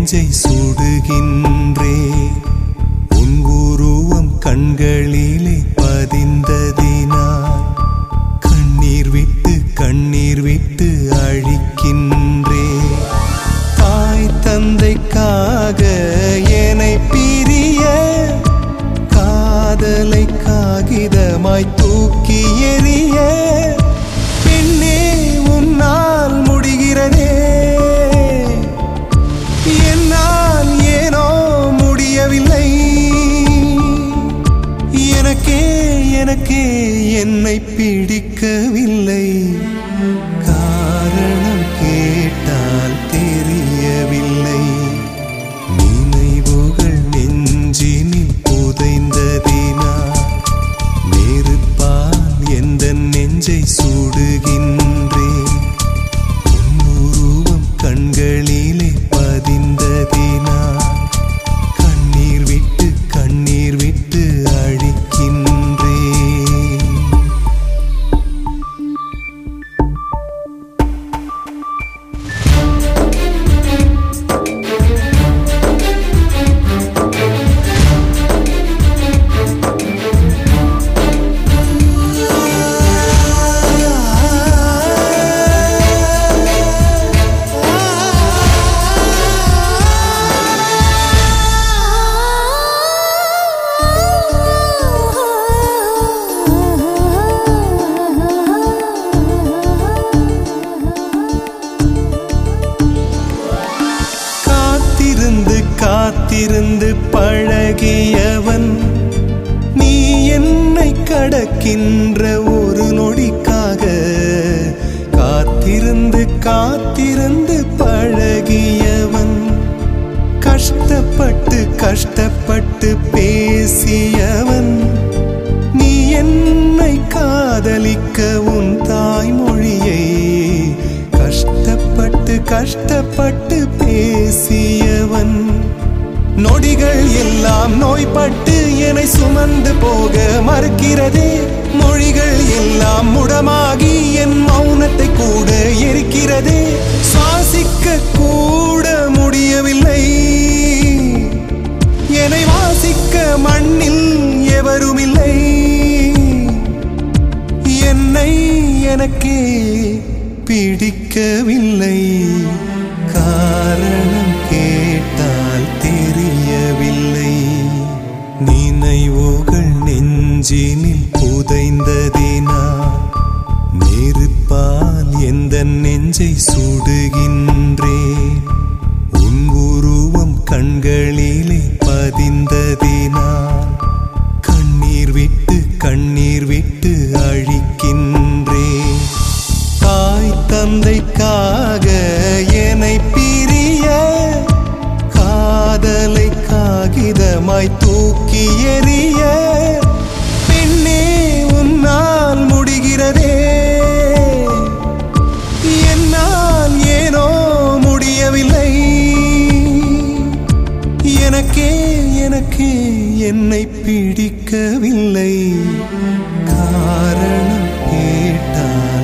நெஞ்சை சுடுகின்றேன். உன் உருவம் கண்களிலே பதிந்ததினால் கண்ணீர் விட்டு அழிக்கின்றேன். தாய் தந்தைக்காக என்னை பிரிய காதலை காகிதமாய் தூக்கி எறிய பெண்ணே உன்னால் முடிகிறதே, என்னால் ஏனோ முடியவில்லை. எனக்கே என்னை பிடிக்கவில்லை. காரணம் கேட்டால் தெரியவில்லை. நினைவுகள் நெஞ்சினில் புதைந்ததினால் நெருப்பால் எந்த நெஞ்சை சுடுகின்றேன். உன் உருவம் கண்களிலே பதிந்ததினால் கண்ணீர் விட்டு அழிக்கின்றேன். காத்திருந்து பழகியவன் நீ என்னை கடக்கின்ற ஒரு நொடிக்காக. காத்திருந்து பழகியவன் கஷ்டப்பட்டு பேசியவன் நீ என்னை காதலிக்க உன் தாய்மொழியை கஷ்டப்பட்டு பேசியவன். நொடிகள் எல்லாம் நோய்பட்டு என்னை சுமந்து போக மறுக்கிறதே. மொழிகள் எல்லாம் முடமாகி என் மௌனத்தை கூட எரிக்கிறதே. சுவாசிக்க கூட முடியவில்லை. என்னை வாசிக்க மண்ணில் எவருமில்லை. எனக்கே பிடிக்கவில்லை. காரணம் கேட்டால் தெரியவில்லை. நினைவுகள் நெஞ்சினில் புதைந்ததினால் நெருப்பால் எந்த நெஞ்சை சுடுகின்றேன். உன் உருவம் கண்களிலே பதிந்ததினால் கண்ணீர் விட்டு அழிக்கின்றேன். தாய் தந்தைக்காக என்னை பிரிய காதலை காகிதமாய் தூக்கி எறிய பெண்ணே உன்னால் முடிகிறதே, என்னால் ஏனோ முடியவில்லை. எனக்கே என்னை பிடிக்கவில்லை. காரணம் கேட்டால்